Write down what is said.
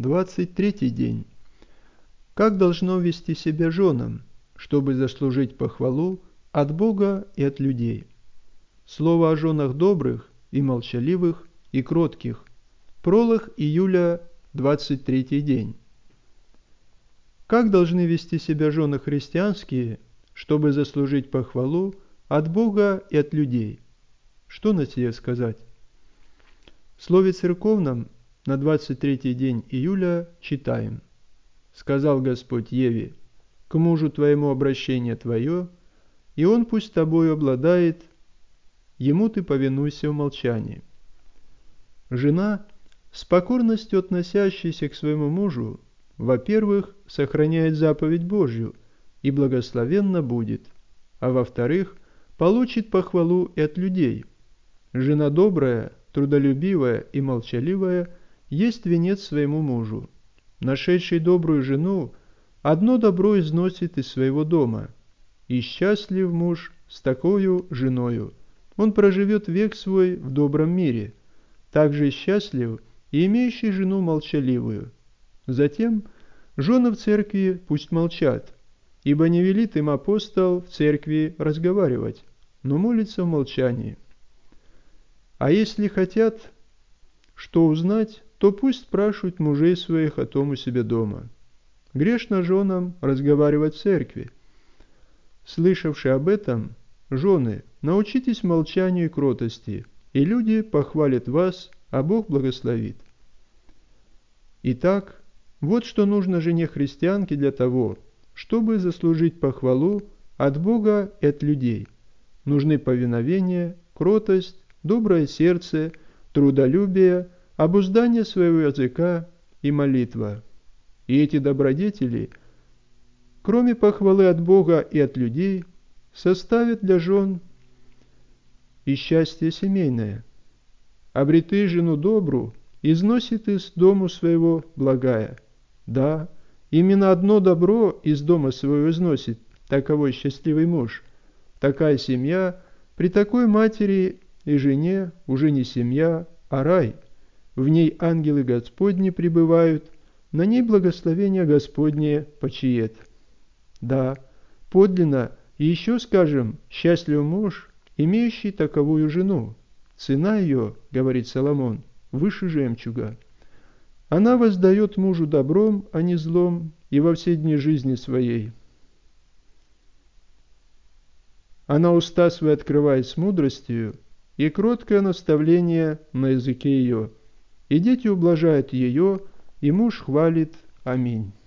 23 день. Как должно вести себя женам, чтобы заслужить похвалу от Бога и от людей? Слово о женах добрых и молчаливых и кротких. Пролог июля, 23 день. Как должны вести себя жены христианские, чтобы заслужить похвалу от Бога и от людей? Что на сие сказать? В слове церковном на 23 день июля читаем: «Сказал Господь Еве: к мужу твоему обращение твое, и он пусть тобою обладает, ему ты повинуйся в молчании». Жена, с покорностью относящаяся к своему мужу, во-первых, сохраняет заповедь Божью и благословенна будет, а во-вторых, получит похвалу и от людей. Жена добрая, трудолюбивая и молчаливая есть венец своему мужу. Нашедший добрую жену одно добро износит из своего дома, и счастлив муж с такою женою. Он проживет век свой в добром мире. Также счастлив и имеющий жену молчаливую. Затем жены в церкви пусть молчат, ибо не велит им апостол в церкви разговаривать, но молится в молчании. А если хотят что узнать, то пусть спрашивают мужей своих о том у себя дома. Грешно женам разговаривать в церкви. Слышавши об этом, жены, научитесь молчанию и кротости, и люди похвалят вас, а Бог благословит. Итак, вот что нужно жене христианке для того, чтобы заслужить похвалу от Бога и от людей. Нужны повиновение, кротость, доброе сердце, трудолюбие, обуздание своего языка и молитва. И эти добродетели, кроме похвалы от Бога и от людей, составят для жен и счастье семейное. Обреты жену добру, износит из дому своего благая. Да, именно одно добро из дома своего износит таковой счастливый муж. Такая семья при такой матери и жене уже не семья, а рай. В ней ангелы Господни пребывают, на ней благословение Господне почиет. Да, подлинно, и еще скажем, счастлив муж, имеющий таковую жену. Цена ее, говорит Соломон, выше жемчуга. Она воздает мужу добром, а не злом, и во все дни жизни своей. Она уста свои открывает с мудростью, и кроткое наставление на языке ее. И дети ублажают ее, и муж хвалит. Аминь.